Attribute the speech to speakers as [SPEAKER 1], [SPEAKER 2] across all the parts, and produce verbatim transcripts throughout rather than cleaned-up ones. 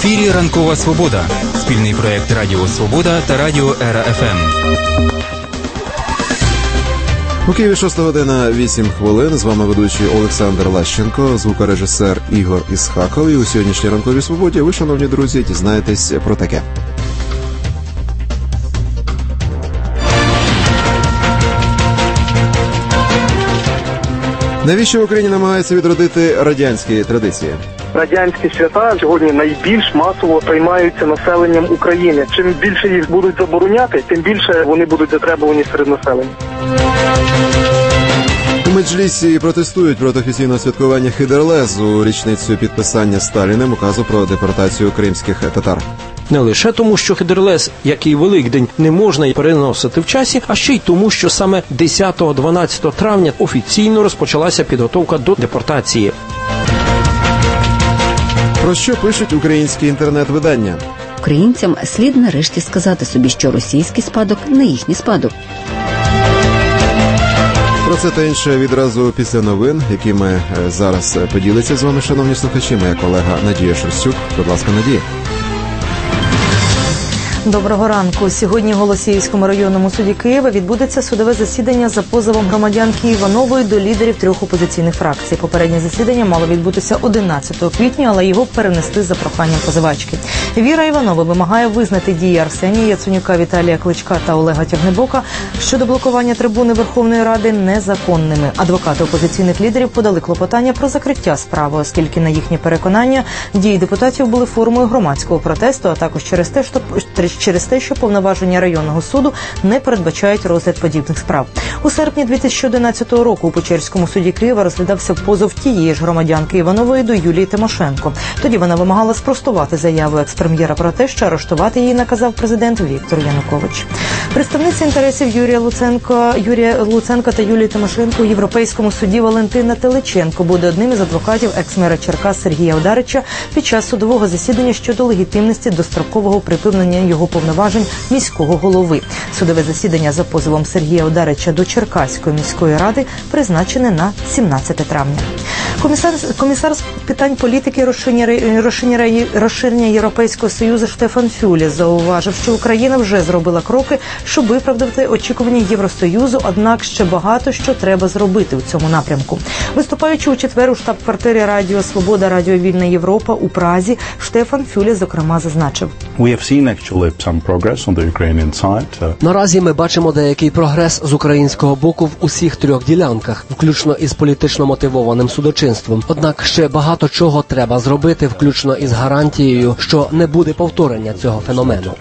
[SPEAKER 1] ефірі «Ранкова Свобода» – спільний проєкт Радіо Свобода та Радіо Ера еф ем.
[SPEAKER 2] У Києві шоста година вісім хвилин. З вами ведучий Олександр Лащенко, звукорежисер Ігор Ісхаков. І у сьогоднішній «Ранковій Свободі» ви, шановні друзі, дізнаєтесь про таке. Навіщо в Україні намагаються відродити радянські традиції?
[SPEAKER 3] Радянські свята сьогодні найбільш масово приймаються населенням України. Чим більше їх будуть забороняти, тим більше вони будуть затребувані серед населення.
[SPEAKER 2] У Меджлісі протестують проти офіційного святкування Хидерлез у річницю підписання Сталіним указу про депортацію кримських татар.
[SPEAKER 4] Не лише тому, що Хидерлез, як і Великдень, не можна переносити в часі, а ще й тому, що саме десятого-дванадцятого травня офіційно розпочалася підготовка до депортації.
[SPEAKER 2] Про що пишуть українські інтернет-видання?
[SPEAKER 5] Українцям слід нарешті сказати собі, що російський спадок не їхній спадок.
[SPEAKER 2] Про це та інше відразу після новин, якими зараз поділиться з вами, шановні слухачі, моя колега Надія Шерстюк. Будь ласка, Надія.
[SPEAKER 6] Доброго ранку. Сьогодні в Голосіївському районному суді Києва відбудеться судове засідання за позовом громадянки Іванової до лідерів трьох опозиційних фракцій. Попереднє засідання мало відбутися одинадцятого квітня, але його перенесли за проханням позивачки. Віра Іванова вимагає визнати дії Арсенія Яценюка, Віталія Кличка та Олега Тягнебока щодо блокування трибуни Верховної Ради незаконними. Адвокати опозиційних лідерів подали клопотання про закриття справи, оскільки, на їхнє переконання, дії депутатів були формою громадського протесту, а також через те, що через те, що повноваження районного суду не передбачають розгляд подібних справ. У серпні дві тисячі одинадцятого року у Печерському суді Києва розглядався позов тієї ж громадянки Іванової до Юлії Тимошенко. Тоді вона вимагала спростувати заяву екс-прем'єра про те, що арештувати її наказав президент Віктор Янукович. Представниця інтересів Юрія Луценка, Юрія Луценка та Юлії Тимошенко у Європейському суді Валентина Теличенко буде одним із адвокатів екс-мера Черкас Сергія Ударича під час судового засідання щодо легітимності дострокового припинення його повноважень міського голови. Судове засідання за позовом Сергія Ударича до Черкаської міської ради призначене на сімнадцяте травня. Комісар, комісар з питань політики розширення, розширення, розширення Європейського Союзу Штефан Фюле зауважив, що Україна вже зробила кроки, щоб виправдати очікування Євросоюзу, однак ще багато що треба зробити у цьому напрямку. Виступаючи у четвер у штаб-квартирі Радіо Свобода, Радіо Вільна Європа у Празі, Штефан Фюле, зокрема, зазначив.
[SPEAKER 4] Наразі ми бачимо деякий прогрес з українського боку в усіх трьох ділянках, включно із політично мотивованим судочинством. Однак ще багато чого треба зробити, включно із гарантією, що не буде повторення цього феномену.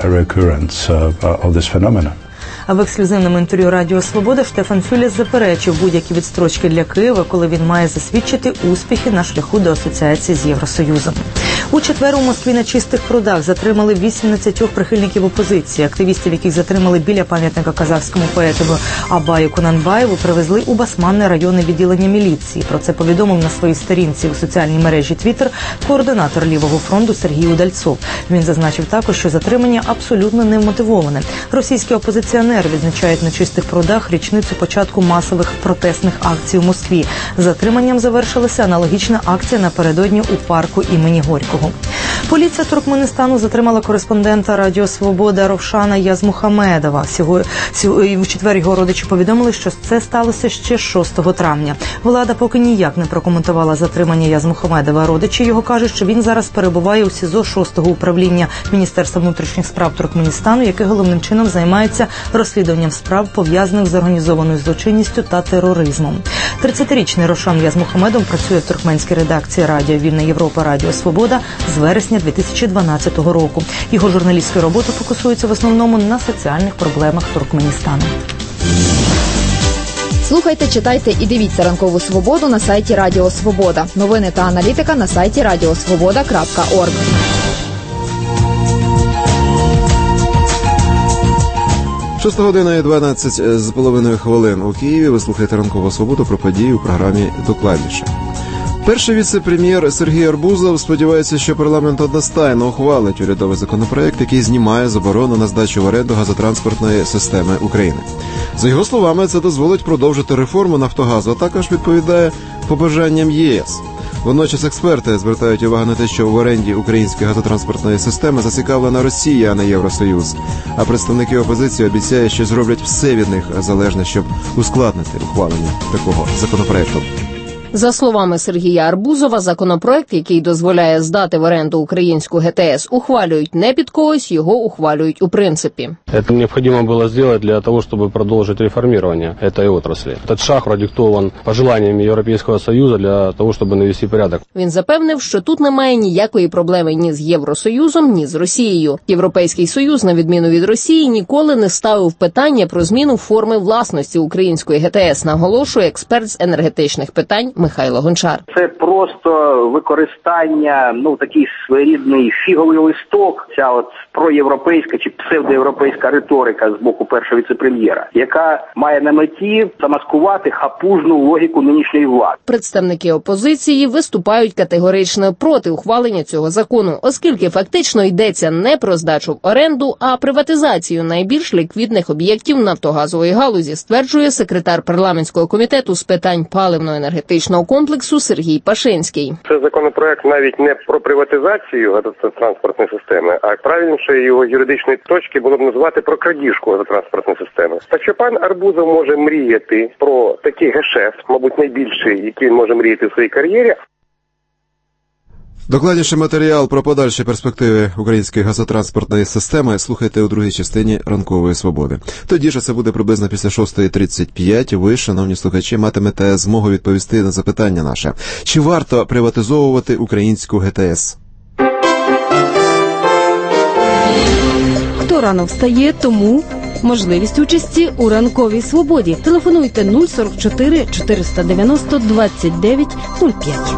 [SPEAKER 6] А в ексклюзивному інтерв'ю Радіо Свобода Штефан Фюле заперечив будь-які відстрочки для Києва, коли він має засвідчити успіхи на шляху до асоціації з Євросоюзом. У четвер у Москві на Чистих прудах затримали вісімнадцять прихильників опозиції. Активістів, яких затримали біля пам'ятника казахському поету Абаю Кунанбаєву, привезли у Басманне районне відділення міліції. Про це повідомив на своїй сторінці у соціальній мережі Твіттер координатор Лівого фронту Сергій Удальцов. Він зазначив також, що затримання абсолютно невмотивоване. Російські опозиціонери відзначають на Чистих прудах річницю початку масових протестних акцій у Москві. Затриманням завершилася аналогічна акція напередодні у парку імені Горького. Поліція Туркменистану затримала кореспондента Радіо Свобода Ровшана Язмухамедова. Сьогодні в четвер його родичі повідомили, що це сталося ще шостого травня. Влада поки ніяк не прокоментувала затримання Язмухамедова. Родичі його кажуть, що він зараз перебуває у СІЗО шостого управління Міністерства внутрішніх справ Туркменістану, яке головним чином займається розслідуванням справ, пов'язаних з організованою злочинністю та тероризмом. тридцятирічний Ровшан Язмухамедов працює в туркменській редакції Радіо Вільна Європа, Радіо Свобода з вересня дві тисячі дванадцятого року. Його журналістські роботи фокусуються в основному на соціальних проблемах Туркменістану.
[SPEAKER 7] Слухайте, читайте і дивіться «Ранкову Свободу» на сайті Радіо Свобода. Новини та аналітика на сайті радіосвобода крапка орг.
[SPEAKER 2] Шоста година і дванадцять з половиною хвилин у Києві. Ви слухаєте «Ранкову Свободу» про події у програмі «Докладніше». Перший віце-прем'єр Сергій Арбузов сподівається, що парламент одностайно ухвалить урядовий законопроект, який знімає заборону на здачу в оренду газотранспортної системи України. За його словами, це дозволить продовжити реформу «Нафтогазу», а також відповідає побажанням ЄС. Водночас експерти звертають увагу на те, що в оренді української газотранспортної системи зацікавлена Росія, а не Євросоюз. А представники опозиції обіцяють, що зроблять все від них залежне, щоб ускладнити ухвалення такого законопроекту.
[SPEAKER 8] За словами Сергія Арбузова, законопроект, який дозволяє здати в оренду українську ГТС, ухвалюють не під когось, його ухвалюють у принципі.
[SPEAKER 9] Це необхідно було зробити для того, щоб продовжити реформування цієї отраслі. Цей шаг продиктований побажаннями Європейського Союзу для того, щоб навести порядок.
[SPEAKER 8] Він запевнив, що тут немає ніякої проблеми ні з Євросоюзом, ні з Росією. Європейський Союз, на відміну від Росії, ніколи не ставив питання про зміну форми власності української ГТС, наголошує експерт з енергетичних питань Михайло Гончар.
[SPEAKER 10] Це просто використання, ну, такий своєрідний фіговий листок, ця от проєвропейська чи псевдоєвропейська риторика з боку першого віце-прем'єра, яка має на меті замаскувати хапужну логіку нинішньої влади.
[SPEAKER 8] Представники опозиції виступають категорично проти ухвалення цього закону, оскільки фактично йдеться не про здачу в оренду, а приватизацію найбільш ліквідних об'єктів нафтогазової галузі, стверджує секретар парламентського комітету з питань паливно-енергетичного комплексу Сергій Пашинський.
[SPEAKER 11] Це законопроект навіть не про приватизацію газотранспортної системи, а правильніше його юридичної точки було б називати про крадіжку газотранспортної системи. Так що пан Арбузов може мріяти про такий гешефт, мабуть, найбільший, який він може мріяти в своїй кар'єрі.
[SPEAKER 2] Докладніше матеріал про подальші перспективи української газотранспортної системи слухайте у другій частині «Ранкової свободи». Тоді ж це буде приблизно після шостої тридцять п'ять. Ви, шановні слухачі, матимете змогу відповісти на запитання наше. Чи варто приватизовувати українську ГТС?
[SPEAKER 12] Хто рано встає, тому можливість участі у «Ранковій свободі». Телефонуйте нуль сорок чотири чотириста дев'яносто двадцять дев'ять нуль п'ять.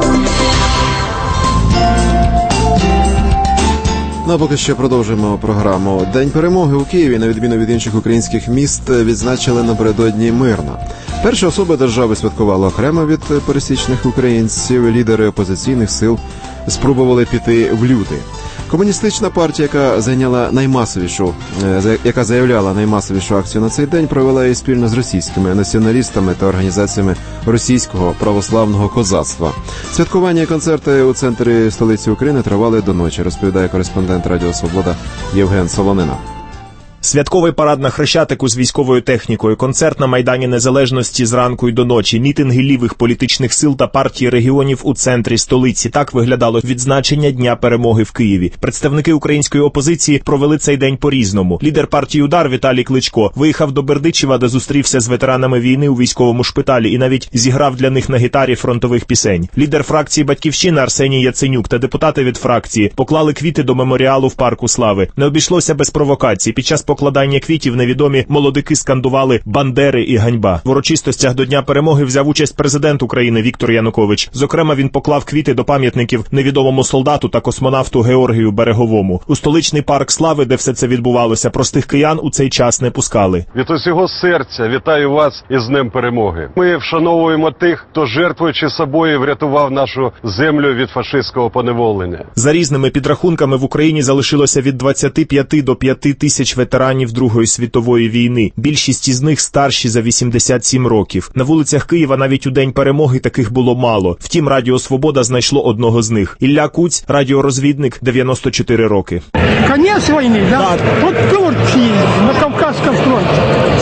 [SPEAKER 2] Ну, а поки що продовжуємо програму. День перемоги у Києві, на відміну від інших українських міст, відзначили напередодні мирно. Перші особи держави святкували окремо від пересічних українців. Лідери опозиційних сил спробували піти в люди. Комуністична партія, яка зайняла наймасовішу, яка заявляла наймасовішу акцію на цей день, провела її спільно з російськими націоналістами та організаціями російського православного козацтва. Святкування і концерти у центрі столиці України тривали до ночі, розповідає кореспондент Радіо Свобода Євген Солонина.
[SPEAKER 13] Святковий парад на Хрещатику з військовою технікою, концерт на Майдані Незалежності зранку й до ночі, мітинги лівих політичних сил та партії регіонів у центрі столиці. Так виглядало відзначення Дня перемоги в Києві. Представники української опозиції провели цей день по-різному. Лідер партії «Удар» Віталій Кличко виїхав до Бердичева, де зустрівся з ветеранами війни у військовому шпиталі і навіть зіграв для них на гітарі фронтових пісень. Лідер фракції «Батьківщина» Арсеній Яценюк та депутати від фракції поклали квіти до меморіалу в Парку Слави. Не обійшлося без провокацій. Під час покладання квітів невідомі молодики скандували «Бандери» і «Ганьба». В урочистостях до Дня перемоги взяв участь президент України Віктор Янукович. Зокрема, він поклав квіти до пам'ятників невідомому солдату та космонавту Георгію Береговому. У столичний Парк Слави, де все це відбувалося, простих киян у цей час не пускали.
[SPEAKER 14] Від усього серця вітаю вас із Днем перемоги. Ми вшановуємо тих, хто, жертвуючи собою, врятував нашу землю від фашистського поневолення.
[SPEAKER 13] За різними підрахунками в Україні залишилося від двадцяти п'яти до п'яти тисяч ветеранів Другої світової війни. Більшість із них старші за вісімдесят сім років. На вулицях Києва навіть у День перемоги таких було мало. Втім, Радіо Свобода знайшло одного з них. Ілля Куць, радіорозвідник, дев'яносто чотири роки.
[SPEAKER 15] Конець війни, да? Да. От Турції, на Кавказському фронті.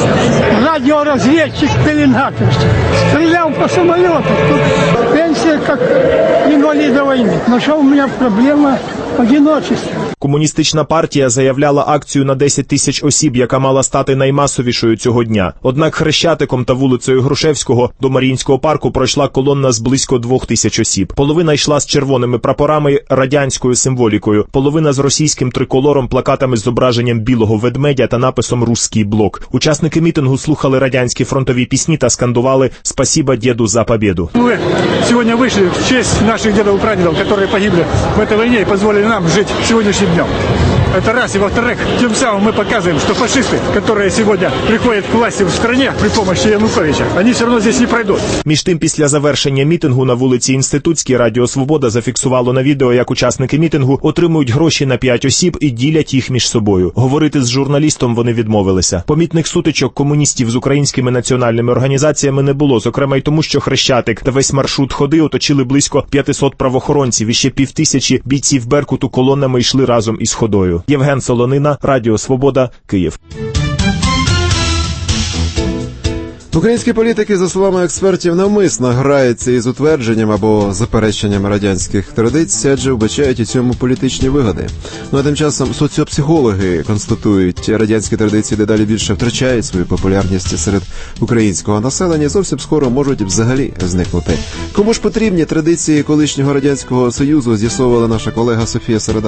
[SPEAKER 15] Радіорозвідчик пеленгаторський. Стріляв по самоліту. Тут пенсія, як інваліда війни. Но що у мене проблема? Одиночество.
[SPEAKER 13] Комуністична партія заявляла акцію на десять тисяч осіб, яка мала стати наймасовішою цього дня. Однак Хрещатиком та вулицею Грушевського до Маріїнського парку пройшла колонна з близько двох тисяч осіб. Половина йшла з червоними прапорами, радянською символікою, половина з російським триколором, плакатами з зображенням білого ведмедя та написом «Русський блок». Учасники мітингу слухали радянські фронтові пісні та скандували «Спасибо, деду, за победу».
[SPEAKER 15] Ми сьогодні вийшли в честь наших дедів і прадедів, які погибли в цій війні і дозволили нам жити сьогоднішнім днем. Это раз. И во-вторых, тем самым мы показываем, что фашисты, которые сегодня приходят к власти в стране при помощи Януковича, они все равно здесь не пройдут.
[SPEAKER 13] Між тим, після завершення мітингу на вулиці Інститутській Радіо Свобода зафіксувало на відео, як учасники мітингу отримують гроші на п'ять осіб і ділять їх між собою. Говорити з журналістом вони відмовилися. Помітних сутичок комуністів з українськими національними організаціями не було, зокрема й тому, що Хрещатик та весь маршрут ходи оточили близько п'ятсот правоохоронців, і ще півтисячі бійців Беркуту колонами йшли разом із ходою. Євген Солонина, Радіо Свобода, Київ.
[SPEAKER 2] Українські політики, за словами експертів, навмисно граються із утвердженням або запереченням радянських традицій, адже вбачають у цьому політичні вигоди. Ну а тим часом соціопсихологи констатують, радянські традиції дедалі більше втрачають свою популярність серед українського населення і зовсім скоро можуть взагалі зникнути. Кому ж потрібні традиції колишнього Радянського Союзу, з'ясовувала наша колега Софія Середа.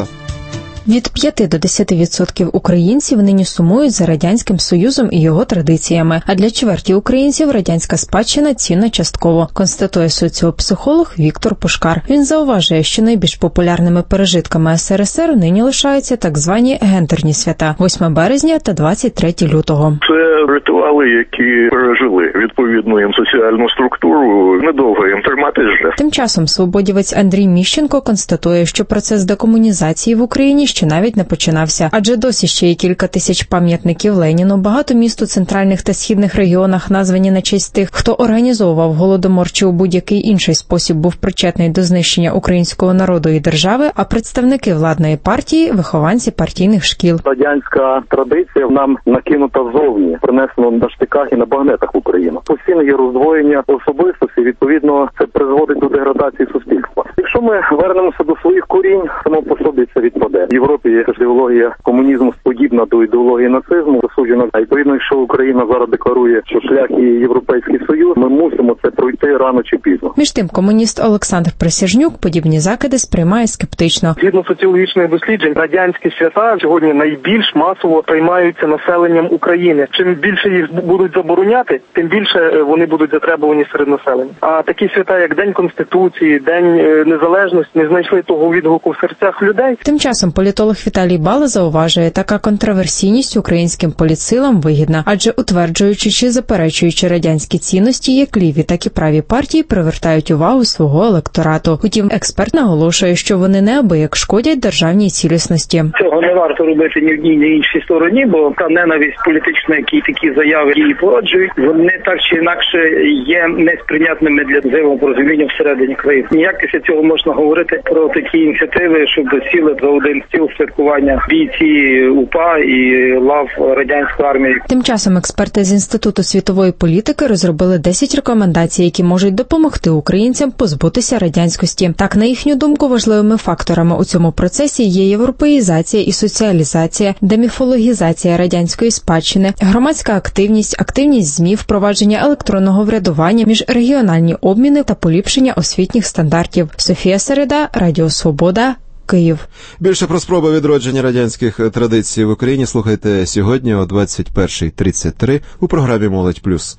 [SPEAKER 16] Від п'яти до десяти відсотків українців нині сумують за Радянським Союзом і його традиціями, а для чверті українців радянська спадщина цінна частково, констатує соціопсихолог Віктор Пушкар. Він зауважує, що найбільш популярними пережитками ес ер ес ер нині лишаються так звані гендерні свята – восьме березня та двадцять третє лютого.
[SPEAKER 17] Це ритуали, які пережили відповідну їм соціальну структуру, недовго їм тримати вже.
[SPEAKER 16] Тим часом свободівець Андрій Міщенко констатує, що процес декомунізації в Україні ще навіть не починався, адже досі ще є кілька тисяч пам'ятників Леніну, багато міст у центральних та східних регіонах названі на честь тих, хто організовував голодомор чи у будь-який інший спосіб був причетний до знищення українського народу і держави, а представники владної партії – вихованці партійних шкіл.
[SPEAKER 18] Радянська традиція нам накинута ззовні, принесено на штиках і на багнетах в Україну. Постійно є роздвоєння особистості, відповідно, це призводить до деградації суспільства. Якщо ми вернемося до своїх корінь, само по собі це відпаде. В Європі є ідеологія комунізму подібна до ідеології нацизму, засуджена. А відповідно, якщо Україна зараз декларує, що шлях і Європейський Союз, ми мусимо це пройти рано чи пізно.
[SPEAKER 16] Між тим, комуніст Олександр Присяжнюк подібні закиди сприймає скептично.
[SPEAKER 3] Згідно соціологічних досліджень, радянські свята сьогодні найбільш масово приймаються населенням України. Чим більше їх будуть забороняти, тим більше вони будуть затребувані серед населення. А такі свята, як День Конституції, День Незалежності, не знайшли того відгуку в серцях людей.
[SPEAKER 16] Тим часом політолог Віталій Бала зауважує, така контроверсійність українським політсилам вигідна, адже утверджуючи чи заперечуючи радянські цінності, як ліві, так і праві партії привертають увагу свого електорату. Утім, експерт наголошує, що вони неабияк шкодять державній цілісності.
[SPEAKER 19] Цього не варто робити ні в одній, ні в іншій стороні, бо та ненависть політична, які такі заяви її породжують, вони так чи інакше є несприйнятними для взаємопорозуміння всередині країни. Ніяк після цього можна говорити про такі ініціативи, щоб сіли за один стіл святкування бійці УПА і лав радянської армії.
[SPEAKER 16] Тим часом експерти з Інституту світової політики розробили десять рекомендацій, які можуть допомогти українцям позбутися радянськості. Так, на їхню думку, важливими факторами у цьому процесі є європеїзація і соціалізація, деміфологізація радянської спадщини, громадська активність, активність ЗМІ, впровадження електронного врядування, міжрегіональні обміни та поліпшення освітніх стандартів. Софія Середа, Радіо Свобода, Київ.
[SPEAKER 2] Більше про спроби відродження радянських традицій в Україні слухайте сьогодні о двадцять перша тридцять три у програмі «Молодь плюс».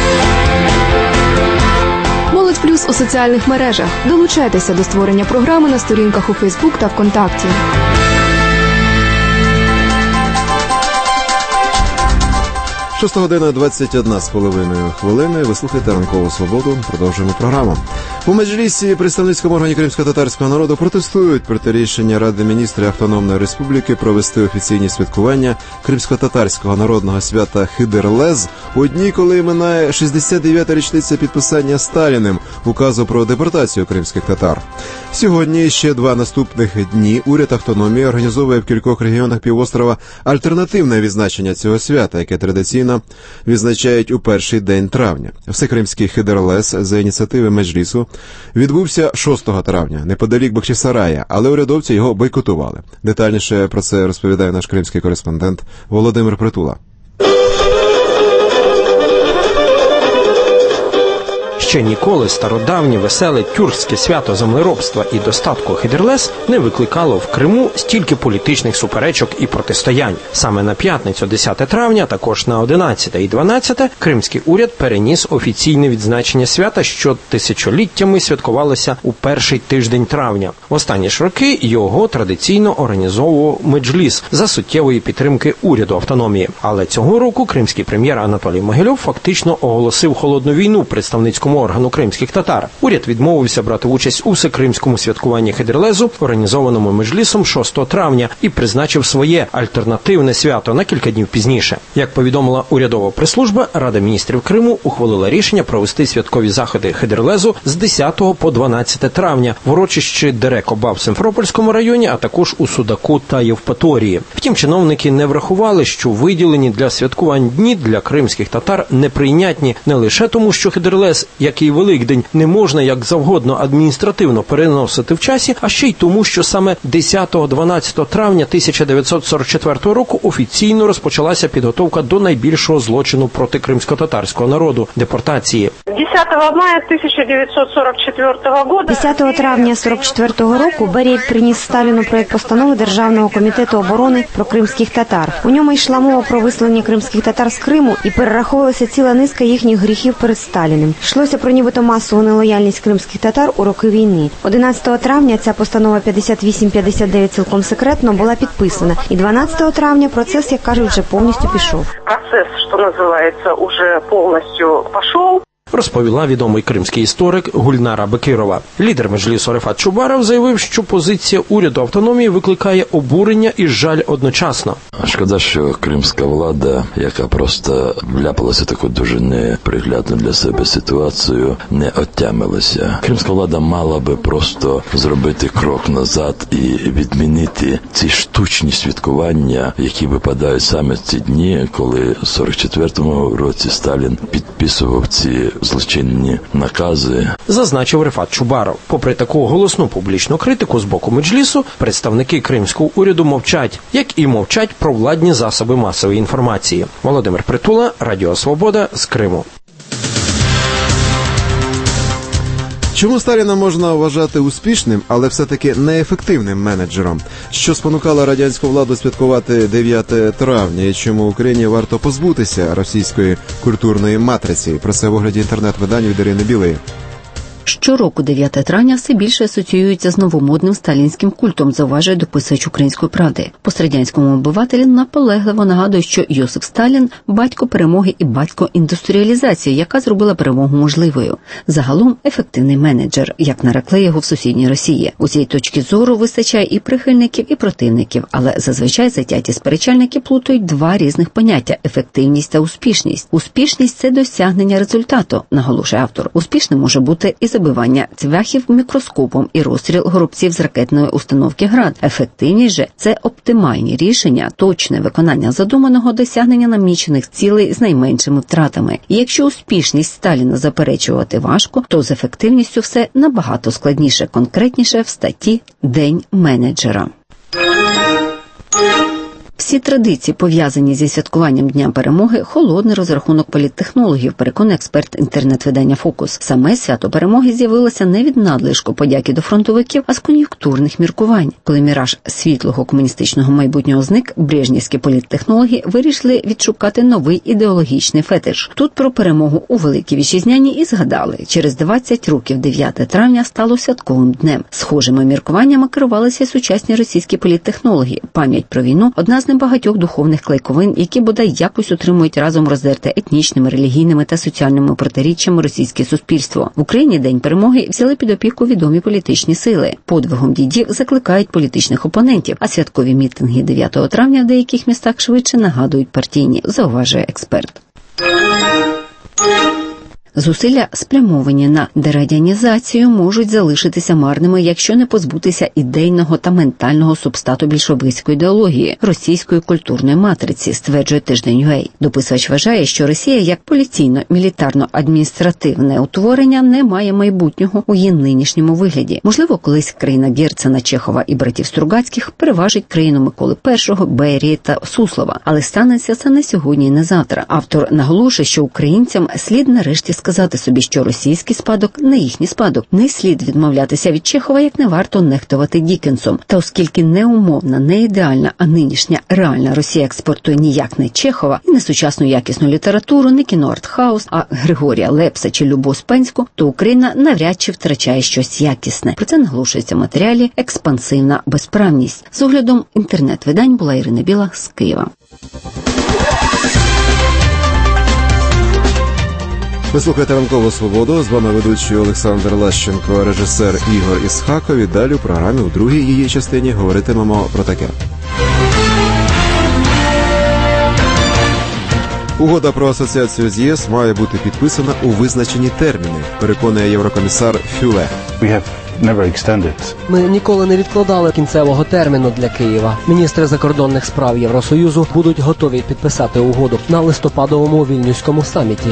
[SPEAKER 7] «Молодь плюс» у соціальних мережах. Долучайтеся до створення програми на сторінках у Фейсбук та ВКонтакті.
[SPEAKER 2] Шоста година двадцять одна з половиною хвилини. Ви слухаєте «Ранкову свободу». Продовжуємо програму. У Меджлісі представницькому органі кримсько-татарського народу протестують проти рішення Ради міністрів Автономної Республіки провести офіційні святкування кримсько-татарського народного свята Хидерлез у дні, коли минає шістдесят дев'ята річниця підписання Сталіним указу про депортацію кримських татар. Сьогодні ще два наступних дні уряд автономії організовує в кількох регіонах півострова альтернативне відзначення цього свята, яке традиційно відзначають у перший день травня. Всекримський Хидерлез за ініціативи Меджлісу відбувся шостого травня, неподалік Бахчисарая, але урядовці його бойкотували. Детальніше про це розповідає наш кримський кореспондент Володимир Притула.
[SPEAKER 20] Ще ніколи стародавнє, веселе тюркське свято землеробства і достатку Хедерлес не викликало в Криму стільки політичних суперечок і протистоянь. Саме на п'ятницю, десяте травня, також на одинадцяте і дванадцяте, кримський уряд переніс офіційне відзначення свята, що тисячоліттями святкувалося у перший тиждень травня. В останні ж роки його традиційно організовував Меджліс за суттєвої підтримки уряду автономії. Але цього року кримський прем'єр Анатолій Могильов фактично оголосив холодну війну представницькому органу кримських татар. Уряд відмовився брати участь у всекримському святкуванні Хедерлезу, організованому Меджлісом шостого травня, і призначив своє альтернативне свято на кілька днів пізніше. Як повідомила урядова прес-служба, Рада міністрів Криму ухвалила рішення провести святкові заходи Хедерлезу з десятого по дванадцяте травня в урочищі Дерек-Оба в Симферопольському районі, а також у Судаку та Євпаторії. Втім, чиновники не врахували, що виділені для святкувань дні для кримських татар неприйнятні не лише тому, що Хедерлез, як і Великдень, не можна як завгодно адміністративно переносити в часі, а ще й тому, що саме десятого-дванадцятого травня тисяча дев'ятсот сорок четвертого року офіційно розпочалася підготовка до найбільшого злочину проти кримсько-татарського народу – депортації.
[SPEAKER 21] десятого мая тисяча дев'ятсот сорок четвертого года
[SPEAKER 22] десятого травня сорок четвертого року Берія приніс Сталіну проект постанови Державного комітету оборони про кримських татар. У ньому йшла мова про виселення кримських татар з Криму і перераховувалася ціла низка їхніх гріхів перед Сталіним. Йшлося про нібито масову нелояльність кримських татар у роки війни. одинадцятого травня ця постанова п'ятдесят вісім п'ятдесят дев'ять цілком секретно була підписана. І дванадцятого травня процес, як кажуть, вже повністю пішов.
[SPEAKER 21] Процес, що називається, уже повністю пішов.
[SPEAKER 20] Розповіла відомий кримський історик Гульнара Бекирова. Лідер Меджлісу Рефат Чубаров заявив, що позиція уряду автономії викликає обурення і жаль одночасно.
[SPEAKER 23] Шкода, що кримська влада, яка просто вляпалася в таку дуже неприглядну для себе ситуацію, не отямилася. Кримська влада мала би просто зробити крок назад і відмінити ці штучні святкування, які випадають саме в ці дні, коли в сорок четвертому році Сталін підписував ці злочинні накази.
[SPEAKER 20] Зазначив Рефат Чубаров. Попри таку голосну публічну критику з боку Меджлісу, представники кримського уряду мовчать, як і мовчать провладні засоби масової інформації. Володимир Притула, Радіо Свобода з Криму.
[SPEAKER 2] Чому Сталіна можна вважати успішним, але все-таки неефективним менеджером? Що спонукало радянську владу святкувати дев'яте травня і чому Україні варто позбутися російської культурної матриці? Про це в огляді інтернет-видань від Ірини Білої.
[SPEAKER 5] Щороку дев'яте травня все більше асоціюється з новомодним сталінським культом, зауважує дописувач «Української правди». Пострадянському обивателі наполегливо нагадує, що Йосиф Сталін – батько перемоги і батько індустріалізації, яка зробила перемогу можливою. Загалом ефективний менеджер, як нарекли його в сусідній Росії. У цій точці зору вистачає і прихильників, і противників, але зазвичай затяті сперечальники плутають два різних поняття – ефективність та успішність. Успішність – це досягнення результату, наголошує автор. Успішним може бути і забивання цвяхів мікроскопом і розстріл горобців з ракетної установки «Град». Ефективність же – це оптимальні рішення, точне виконання задуманого, досягнення намічених цілей з найменшими втратами. І якщо успішність Сталіна заперечувати важко, то з ефективністю все набагато складніше, конкретніше в статті «День менеджера». Всі традиції, пов'язані зі святкуванням Дня перемоги, холодний розрахунок політтехнологів, переконує експерт інтернет-видання «Фокус». Саме свято перемоги з'явилося не від надлишку подяки до фронтовиків, а з кон'юнктурних міркувань. Коли міраж світлого комуністичного майбутнього зник, брежнівські політтехнологи вирішили відшукати новий ідеологічний фетиш. Тут про перемогу у Великій Вітчизняній і згадали. Через двадцять років дев'яте травня стало святковим днем. Схожими міркуваннями керувалися сучасні російські політтехнологи. Пам'ять про війну – одна з небагатьох духовних клейковин, які бодай якось утримують разом роздерте етнічними, релігійними та соціальними протиріччями російське суспільство. В Україні День перемоги взяли під опіку відомі політичні сили. Подвигом дідів закликають політичних опонентів, а святкові мітинги дев'ятого травня в деяких містах швидше нагадують партійні, зауважує експерт. Зусилля, спрямовані на дерадянізацію, можуть залишитися марними, якщо не позбутися ідейного та ментального субстату більшовицької ідеології, російської культурної матриці, стверджує тиждень ю ей. Дописувач вважає, що Росія як поліційно-мілітарно-адміністративне утворення не має майбутнього у її нинішньому вигляді. Можливо, колись країна Герцена, Чехова і братів Стругацьких переважить країну Миколи Першого, Берії та Суслова, але станеться це не сьогодні і не завтра. Автор наголошує, що українцям слід нарешті сказати сказати собі, що російський спадок не їхній спадок. Не слід відмовлятися від Чехова, як не варто нехтувати Діккенсом. Та оскільки не умовна, не ідеальна, а нинішня реальна Росія експортує ніяк не Чехова і не сучасну якісну літературу, не кіно артхаус, а Григорія Лепса чи Любов Спенську, то Україна навряд чи втрачає щось якісне. Про це наголошується в матеріалі «Експансивна безправність». З оглядом інтернет-видань була Ірина Біла з Києва.
[SPEAKER 2] Ви слухаєте «Ранкову свободу». З вами ведучий Олександр Лащенко, режисер Ігор Ісхаков. І далі у програмі у другій її частині говоритимемо про таке. Угода про асоціацію з ЄС має бути підписана у визначені терміни, переконує єврокомісар Фюле.
[SPEAKER 1] Ми ніколи не відкладали кінцевого терміну для Києва. Міністри закордонних справ Євросоюзу будуть готові підписати угоду на листопадовому Вільнюському саміті.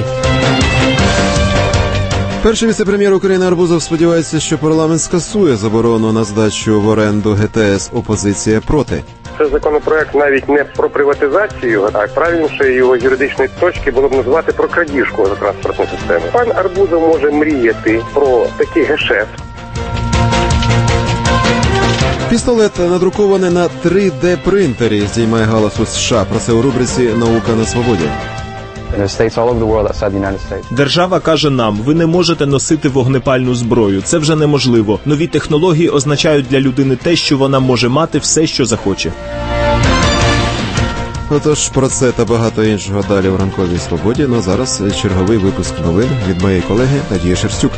[SPEAKER 2] Перший віце-прем'єр України Арбузов сподівається, що парламент скасує заборону на здачу в оренду ГТС. Опозиція проти.
[SPEAKER 11] Це законопроект навіть не про приватизацію, а правильніше його юридичної точки було б назвати про крадіжку газотранспортної системи. Пан Арбузов може мріяти про такий гешефт.
[SPEAKER 2] Пістолет надрукований на три де принтері, здіймає галас у США. Про це у рубриці «Наука на свободі».
[SPEAKER 13] Держава каже нам, ви не можете носити вогнепальну зброю. Це вже неможливо. Нові технології означають для людини те, що вона може мати все, що захоче.
[SPEAKER 2] Отож, про це та багато іншого далі в «Ранковій свободі». Ну, зараз черговий випуск новин від моєї колеги Надії Шерстюк.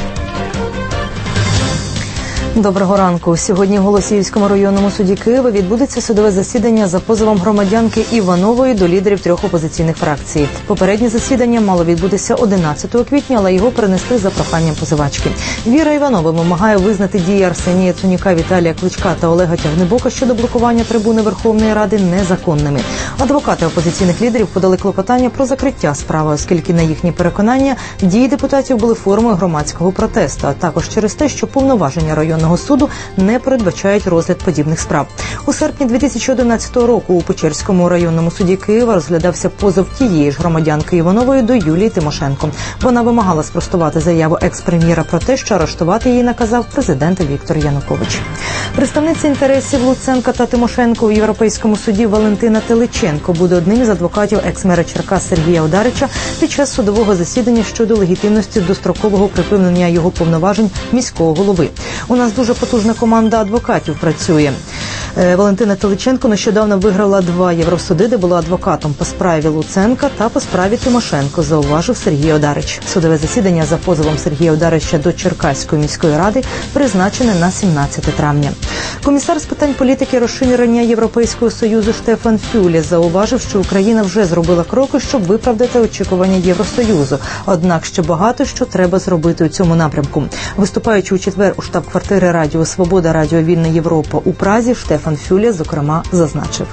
[SPEAKER 4] Доброго ранку. Сьогодні в Голосіївському районному суді Києва відбудеться судове засідання за позовом громадянки Іванової до лідерів трьох опозиційних фракцій. Попереднє засідання мало відбутися одинадцятого квітня, але його перенесли за проханням позивачки. Віра Іванова вимагає визнати дії Арсенія Яценюка, Віталія Кличка та Олега Тягнебока щодо блокування трибуни Верховної Ради незаконними. Адвокати опозиційних лідерів подали клопотання про закриття справи, оскільки, на їхнє переконання, дії депутатів були формою громадського протесту, а також через те, що повноваження районного суду не передбачають розгляд подібних справ. У серпні дві тисячі одинадцятого року у Печерському районному суді Києва розглядався позов тієї ж громадянки Іванової до Юлії Тимошенко. Вона вимагала спростувати заяву екс-прем'єра про те, що арештувати її наказав президент Віктор Янукович. Представниця інтересів Луценка та Тимошенко у Європейському суді Валентина Теличенко буде одним із адвокатів екс-мера Черкас Сергія Одарича під час судового засідання щодо легітимності дострокового припинення його повноважень міського голови. У нас дуже потужна команда адвокатів працює. Валентина Теличенко нещодавно виграла два євросуди, де була адвокатом по справі Луценка та по справі Тимошенко, зауважив Сергій Одарич. Судове засідання за позовом Сергія Одарича до Черкаської міської ради призначене на сімнадцяте травня. Комісар з питань політики розширення Європейського Союзу Штефан Фюле зауважив, що Україна вже зробила кроки, щоб виправдати очікування Євросоюзу. Однак ще багато що треба зробити у цьому напрямку. Виступаючи у четвер у штаб-квартири Радіо Свобода, Радіо Вільна Європа у Празі, Штефан Фюле, зокрема, зазначив.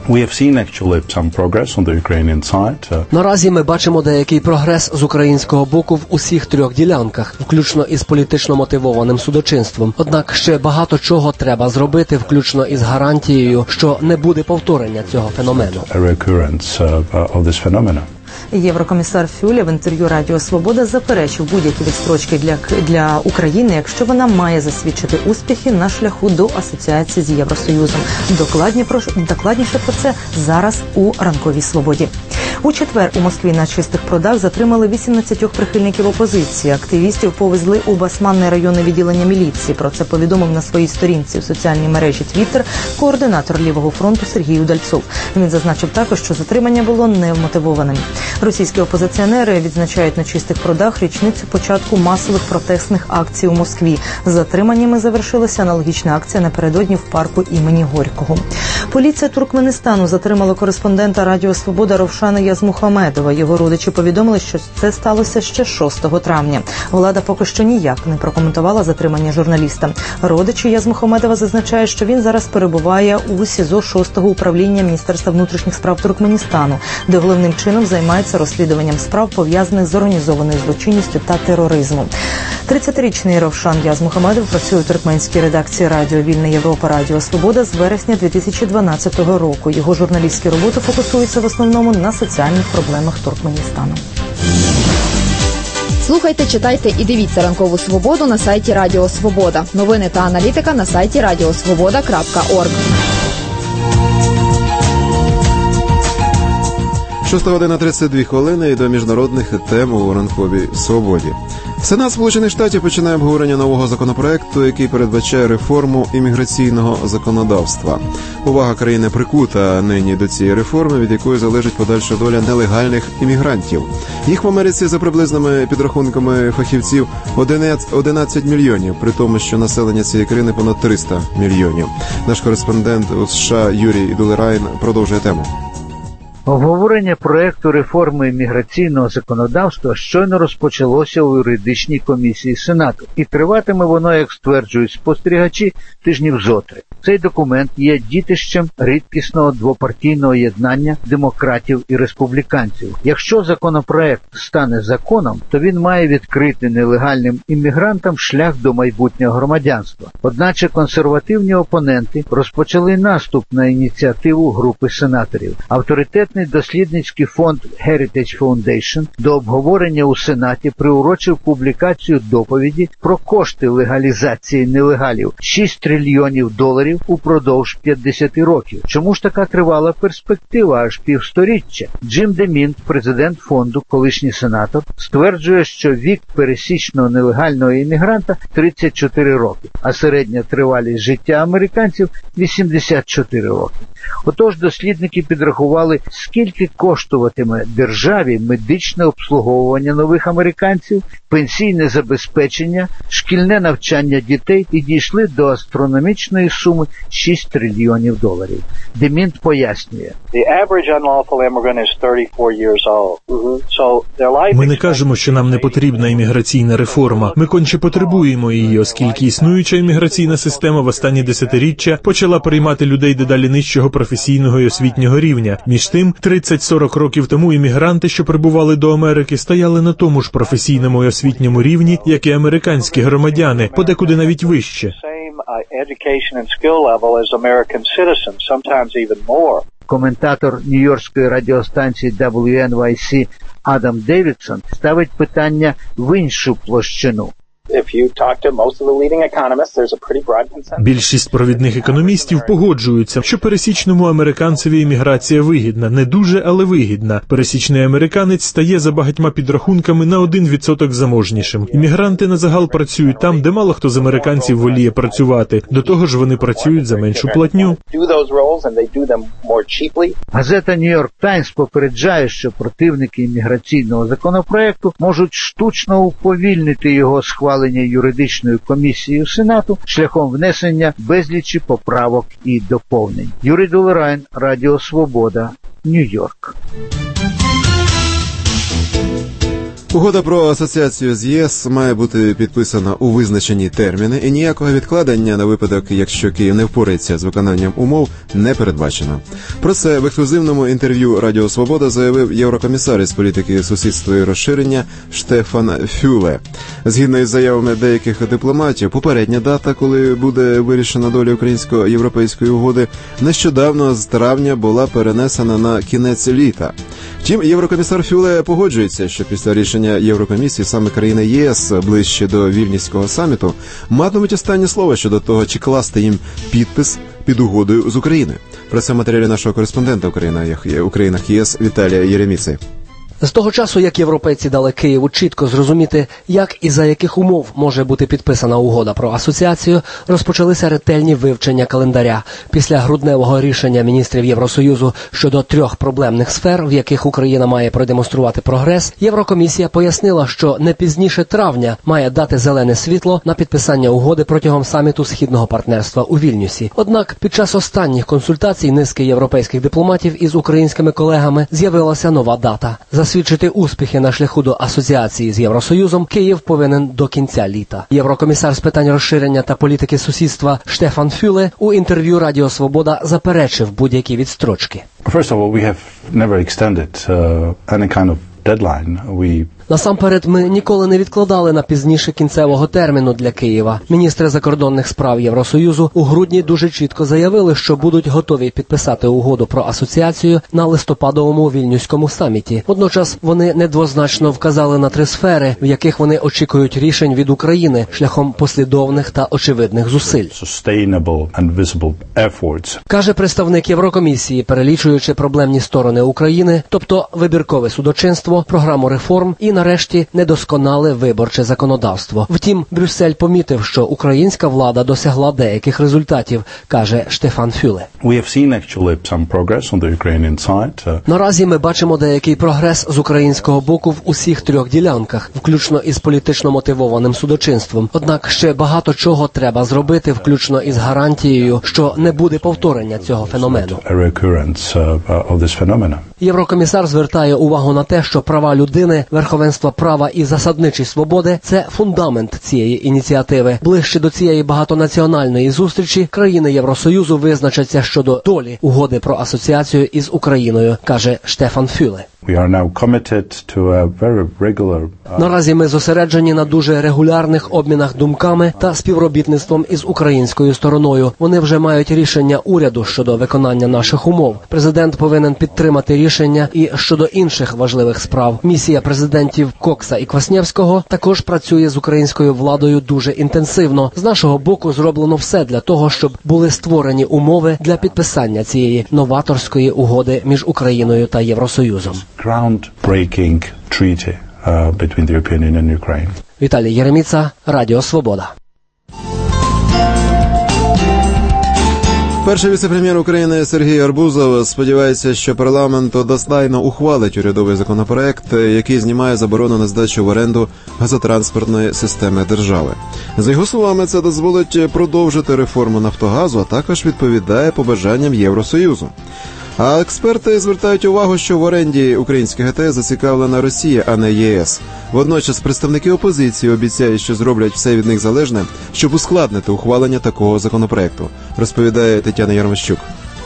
[SPEAKER 1] Наразі ми бачимо деякий прогрес з українського боку в усіх трьох ділянках, включно із політично мотивованим судочинством. Однак ще багато чого треба зробити, включно із гарантією, що не буде повторення цього феномену.
[SPEAKER 4] Єврокомісар Фюле в інтерв'ю Радіо Свобода заперечив будь-які відстрочки для, для України, якщо вона має засвідчити успіхи на шляху до асоціації з Євросоюзом. Докладні про, докладніше про це зараз у «Ранковій свободі». У четвер у Москві на чистих прудах затримали вісімнадцять прихильників опозиції. Активістів повезли у Басманне районне відділення міліції. Про це повідомив на своїй сторінці в соціальній мережі Твіттер координатор Лівого фронту Сергій Удальцов. Він зазначив також, що затримання було невмотивованим. Російські опозиціонери відзначають на чистих прудах річницю початку масових протестних акцій у Москві. З затриманнями завершилася аналогічна акція напередодні в парку імені Горького. Поліція Туркменистану затримала кореспондента Радіо Свобода Ровшана Язмухамедова. Його родичі повідомили, що це сталося ще шостого травня. Влада поки що ніяк не прокоментувала затримання журналіста. Родичі Язмухамедова зазначають, що він зараз перебуває у СІЗО шостого управління Міністерства внутрішніх справ Туркменістану, де головним чином займається розслідуванням справ, пов'язаних з організованою злочинністю та тероризмом. тридцятирічний Ровшан Язмухамедов працює у туркменській редакції Радіо Вільна Європа, Радіо Свобода з вересня дві тисячі дванадцятого року. Його журналістські роботи фокусуються в основному на соціальних проблемах Туркменістану.
[SPEAKER 7] Слухайте, читайте і дивіться «Ранкову свободу» на сайті Радіо Свобода. Новини та аналітика на сайті радіосвобода крапка орг.
[SPEAKER 2] шоста година тридцять дві хвилини і до міжнародних тем у «Ранковій свободі». Сенат Сполучених Штатів починає обговорення нового законопроекту, який передбачає реформу імміграційного законодавства. Увага країни прикута нині до цієї реформи, від якої залежить подальша доля нелегальних іммігрантів. Їх в Америці, за приблизними підрахунками фахівців, одинадцять мільйонів, при тому, що населення цієї країни понад триста мільйонів. Наш кореспондент у США Юрій Дулерайн продовжує тему.
[SPEAKER 6] Обговорення проекту реформи імміграційного законодавства щойно розпочалося у юридичній комісії Сенату. І триватиме воно, як стверджують спостерігачі, тижнів зо три. Цей документ є дітищем рідкісного двопартійного єднання демократів і республіканців. Якщо законопроект стане законом, то він має відкрити нелегальним іммігрантам шлях до майбутнього громадянства. Одначе консервативні опоненти розпочали наступ на ініціативу групи сенаторів. Авторитетний дослідницький фонд Heritage Foundation до обговорення у Сенаті приурочив публікацію доповіді про кошти легалізації нелегалів – шість трильйонів доларів упродовж п'ятдесят років. Чому ж така тривала перспектива аж півсторіччя? Джим Демінт, президент фонду, колишній сенатор, стверджує, що вік пересічного нелегального іммігранта тридцять чотири роки, а середня тривалість життя американців – вісімдесят чотири роки. Отож, дослідники підрахували, скільки коштуватиме державі медичне обслуговування нових американців, пенсійне забезпечення, шкільне навчання дітей і дійшли до астрономічної суми шість трильйонів доларів. Демінт пояснює.
[SPEAKER 9] Ми не кажемо, що нам не потрібна імміграційна реформа. Ми конче потребуємо її, оскільки існуюча імміграційна система в останні десятиріччя почала приймати людей дедалі нижчого професійного і освітнього рівня. Між тим, тридцять-сорок років тому іммігранти, що прибували до Америки, стояли на тому ж професійному і освітньому рівні, як і американські громадяни, подекуди навіть вище.
[SPEAKER 6] Коментатор нью-йоркської радіостанції дабл ю ен вай сі Адам Девідсон ставить питання в іншу площину.
[SPEAKER 9] Більшість провідних економістів погоджуються, що пересічному американцеві імміграція вигідна. Не дуже, але вигідна. Пересічний американець стає за багатьма підрахунками на один відсоток заможнішим. Іммігранти на загал працюють там, де мало хто з американців воліє працювати. До того ж, вони працюють за меншу платню.
[SPEAKER 6] Газета «Нью-Йорк Таймс» попереджає, що противники імміграційного законопроекту можуть штучно уповільнити його схвалення юридичною комісією Сенату шляхом внесення безлічі поправок і доповнень. Юрій Дулерайн, Радіо Свобода, Нью-Йорк.
[SPEAKER 2] Угода про асоціацію з ЄС має бути підписана у визначені терміни, і ніякого відкладення на випадок, якщо Київ не впорається з виконанням умов, не передбачено. Про це в ексклюзивному інтерв'ю Радіо Свобода заявив єврокомісар із політики сусідства і розширення Штефан Фюле. Згідно із заявами деяких дипломатів, попередня дата, коли буде вирішена доля українсько-європейської угоди, нещодавно з травня була перенесена на кінець літа. Втім, єврокомісар Фюле погоджується, що після рішення Єврокомісії саме країни ЄС ближче до Вільнюського саміту матимуть останнє слово щодо того, чи класти їм підпис під угодою з Україною. Про це в матеріалі нашого кореспондента у країнах ЄС Віталія Єреміци.
[SPEAKER 1] З того часу, як європейці дали Києву чітко зрозуміти, як і за яких умов може бути підписана угода про асоціацію, розпочалися ретельні вивчення календаря. Після грудневого рішення міністрів Євросоюзу щодо трьох проблемних сфер, в яких Україна має продемонструвати прогрес, Єврокомісія пояснила, що не пізніше травня має дати зелене світло на підписання угоди протягом саміту Східного партнерства у Вільнюсі. Однак під час останніх консультацій низки європейських дипломатів із українськими колегами з'явилася нова дата. Засвідчити успіхи на шляху до асоціації з Євросоюзом Київ повинен до кінця літа. Єврокомісар з питань розширення та політики сусідства Штефан Фюле у інтерв'ю Радіо Свобода заперечив будь-які відстрочки.
[SPEAKER 10] First of all, we have never extended uh, any kind of deadline. We
[SPEAKER 1] Насамперед, ми ніколи не відкладали на пізніше кінцевого терміну для Києва. Міністри закордонних справ Євросоюзу у грудні дуже чітко заявили, що будуть готові підписати угоду про асоціацію на листопадовому Вільнюському саміті. Водночас вони недвозначно вказали на три сфери, в яких вони очікують рішень від України шляхом послідовних та очевидних зусиль. Каже представник Єврокомісії, перелічуючи проблемні сторони України, тобто вибіркове судочинство, програму реформ і, нарешті, недосконале виборче законодавство. Втім, Брюссель помітив, що українська влада досягла деяких результатів, каже Штефан Фюле. Наразі ми бачимо деякий прогрес з українського боку в усіх трьох ділянках, включно із політично мотивованим судочинством. Однак ще багато чого треба зробити, включно із гарантією, що не буде повторення цього феномену. Єврокомісар звертає увагу на те, що права людини, верховенство права і засадничі свободи – це фундамент цієї ініціативи. Ближче до цієї багатонаціональної зустрічі країни Євросоюзу визначаться щодо долі угоди про асоціацію із Україною, каже Штефан Фюле. Наразі ми зосереджені на дуже регулярних обмінах думками та співробітництвом із українською стороною. Вони вже мають рішення уряду щодо виконання наших умов. Президент повинен підтримати рішення і щодо інших важливих справ. Місія президентів Кокса і Кваснєвського також працює з українською владою дуже інтенсивно. З нашого боку зроблено все для того, щоб були створені умови для підписання цієї новаторської угоди між Україною та Євросоюзом.
[SPEAKER 8] Groundbreaking treaty uh, between the European Union and Ukraine.
[SPEAKER 1] Віталій Єреміца, Радіо Свобода.
[SPEAKER 2] Перший віце-прем'єр України Сергій Арбузов сподівається, що парламент одностайно ухвалить урядовий законопроект, який знімає заборону на здачу в оренду газотранспортної системи держави. За його словами, це дозволить продовжити реформу Нафтогазу, а також відповідає побажанням Євросоюзу. А експерти звертають увагу, що в оренді українських ГТС зацікавлена Росія, а не ЄС. Водночас представники опозиції обіцяють, що зроблять все від них залежне, щоб ускладнити ухвалення такого законопроекту, розповідає Тетяна Ярмощук.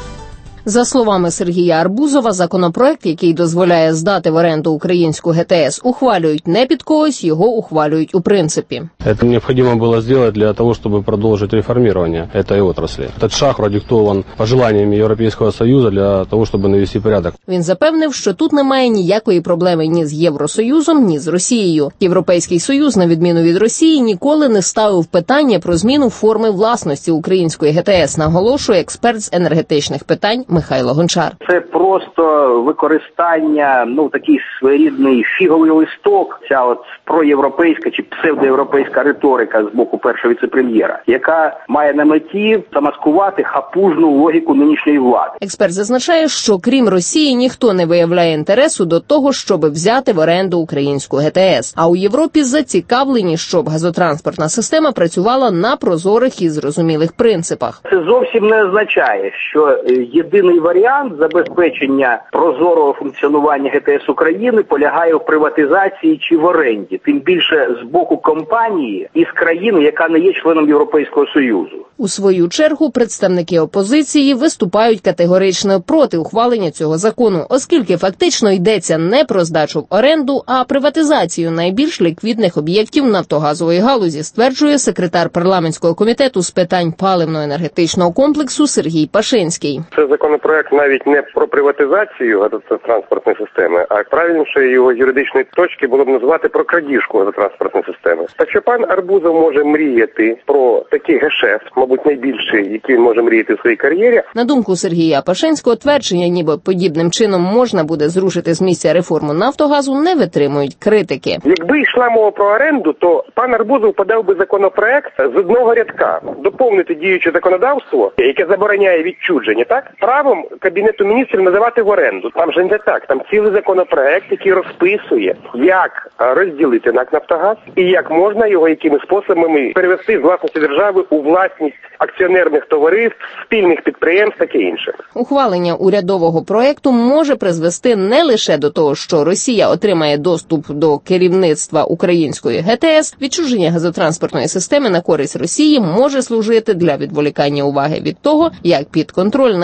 [SPEAKER 10] За словами Сергія Арбузова, законопроект, який дозволяє здати в оренду українську ГТС, ухвалюють не під когось, його ухвалюють у принципі.
[SPEAKER 12] Це необхідно було зробити для того, щоб продовжити реформування цієї отраслі. Цей шаг продиктований бажаннями Європейського Союзу для того, щоб навести порядок.
[SPEAKER 10] Він запевнив, що тут немає ніякої проблеми ні з Євросоюзом, ні з Росією. Європейський Союз, на відміну від Росії, ніколи не ставив питання про зміну форми власності української ГТС, наголошує експерт з енергетичних питань Михайло Гончар.
[SPEAKER 24] Це просто використання, ну, такий своєрідний фіговий листок, ця от проєвропейська чи псевдоєвропейська риторика з боку першого віце-прем'єра, яка має на меті замаскувати хапужну логіку нинішньої влади.
[SPEAKER 10] Експерт зазначає, що крім Росії ніхто не виявляє інтересу до того, щоб взяти в оренду українську ГТС. А у Європі зацікавлені, щоб газотранспортна система працювала на прозорих і зрозумілих принципах.
[SPEAKER 24] Це зовсім не означає, що єдиний варіант забезпечення прозорого функціонування ГТС України полягає в приватизації чи в оренді, тим більше з боку компанії із країни, яка не є членом Європейського Союзу.
[SPEAKER 10] У свою чергу представники опозиції виступають категорично проти ухвалення цього закону, оскільки фактично йдеться не про здачу в оренду, а приватизацію найбільш ліквідних об'єктів нафтогазової галузі, стверджує секретар парламентського комітету з питань паливно-енергетичного комплексу Сергій Пашинський.
[SPEAKER 11] Це законопроект навіть не про приватизацію газотранспортної системи, а правильніше його юридичної точки було б назвати про крадіжку газотранспортної системи. Так що пан Арбузов може мріяти про такий гешефт, мабуть, найбільший, який він може мріяти в своїй кар'єрі.
[SPEAKER 10] На думку Сергія Пашинського, твердження, ніби подібним чином можна буде зрушити з місця реформу Нафтогазу, не витримують критики.
[SPEAKER 11] Якби йшла мова про оренду, то пан Арбузов подав би законопроект з одного рядка. Доповнити діюче законодавство, яке забороняє відчуження, так? Правом Кабінету міністрів називати в оренду. Там же не так. Там цілий законопроект, який розписує, як розділити НАК «Нафтогаз» і як можна його якими способами перевести з власності держави у власність акціонерних товариств, спільних підприємств, таке інше.
[SPEAKER 10] Ухвалення урядового проекту може призвести не лише до того, що Росія отримає доступ до керівництва української ГТС, відчуження газотранспортної системи на користь Росії може служити для відволікання уваги від того, як під контроль найближчого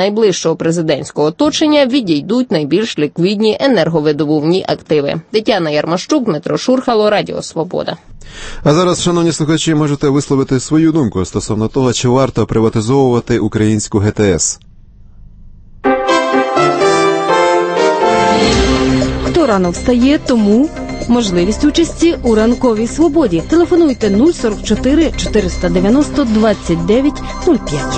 [SPEAKER 10] найближчого президентського оточення відійдуть найбільш ліквідні енерговидобувні активи. Тетяна Ярмощук, Дмитро Шурхало, Радіо Свобода.
[SPEAKER 2] А зараз, шановні слухачі, можете висловити свою думку стосовно того, чи варто приватизовувати українську ге те ес.
[SPEAKER 14] Хто рано встає, тому можливість участі у ранковій свободі. Телефонуйте нуль сорок чотири чотириста дев'яносто двадцять дев'ять нуль п'ять.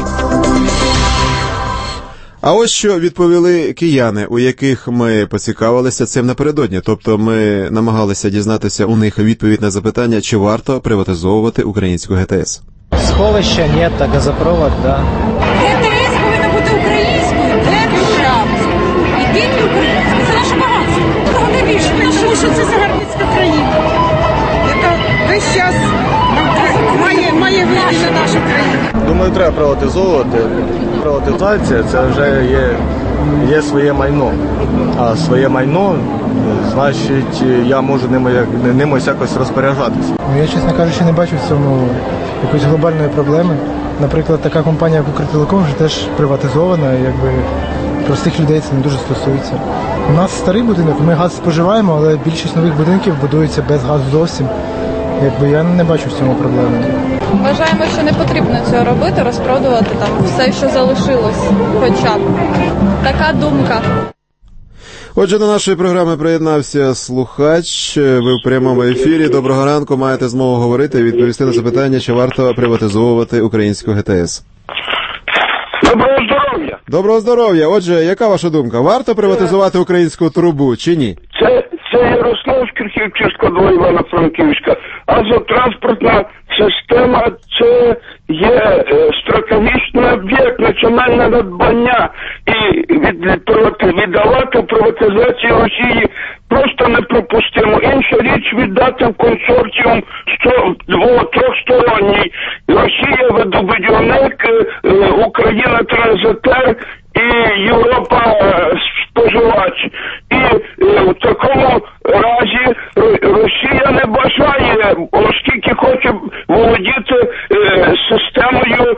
[SPEAKER 2] А ось що відповіли кияни, у яких ми поцікавилися цим напередодні. Тобто ми намагалися дізнатися у них відповідь на запитання, чи варто приватизовувати українську ге те ес.
[SPEAKER 15] Сховища ні, а газопровод, да.
[SPEAKER 17] ге те ес повинна бути українською, державною. І тільки українською. Це наше багатство. Того не більше, тому що це загарбницька країна, яка весь час має, має вийти на нашу країну.
[SPEAKER 18] Думаю, треба приватизовувати. Приватизація – це вже є, є своє майно. А своє майно, значить, я можу ним, ним ось якось розпоряджатися.
[SPEAKER 25] Я, чесно кажучи, не бачу в цьому якоїсь глобальної проблеми. Наприклад, така компанія, як Укртелеком, вже теж приватизована, якби простих людей це не дуже стосується. У нас старий будинок, ми газ споживаємо, але більшість нових будинків будується без газу зовсім. Якби я не бачу в цьому проблеми.
[SPEAKER 26] Вважаємо, що не потрібно цього робити, розпродувати там все, що залишилось, хоча б. Така думка.
[SPEAKER 2] Отже, до нашої програми приєднався слухач. Ви в прямому ефірі. Доброго ранку. Маєте змогу говорити і відповісти на запитання, чи варто приватизовувати українську ге те ес.
[SPEAKER 27] Доброго здоров'я.
[SPEAKER 2] Доброго здоров'я. Отже, яка ваша думка? Варто приватизувати українську трубу чи ні?
[SPEAKER 27] Це, це Ярослав Шкірхівчівська, два Івано-Франківська. Газотранспортна система – це є стратегічний об'єкт, національне надбання. І від, віддавати приватизацію Росії просто неприпустимо. Інша річ віддати в консорціум двох-трьохсторонній. Росія видобудівник, Україна транзитер і Європа споживач. І в такому разі Росія не бажає, оскільки хоче володіти системою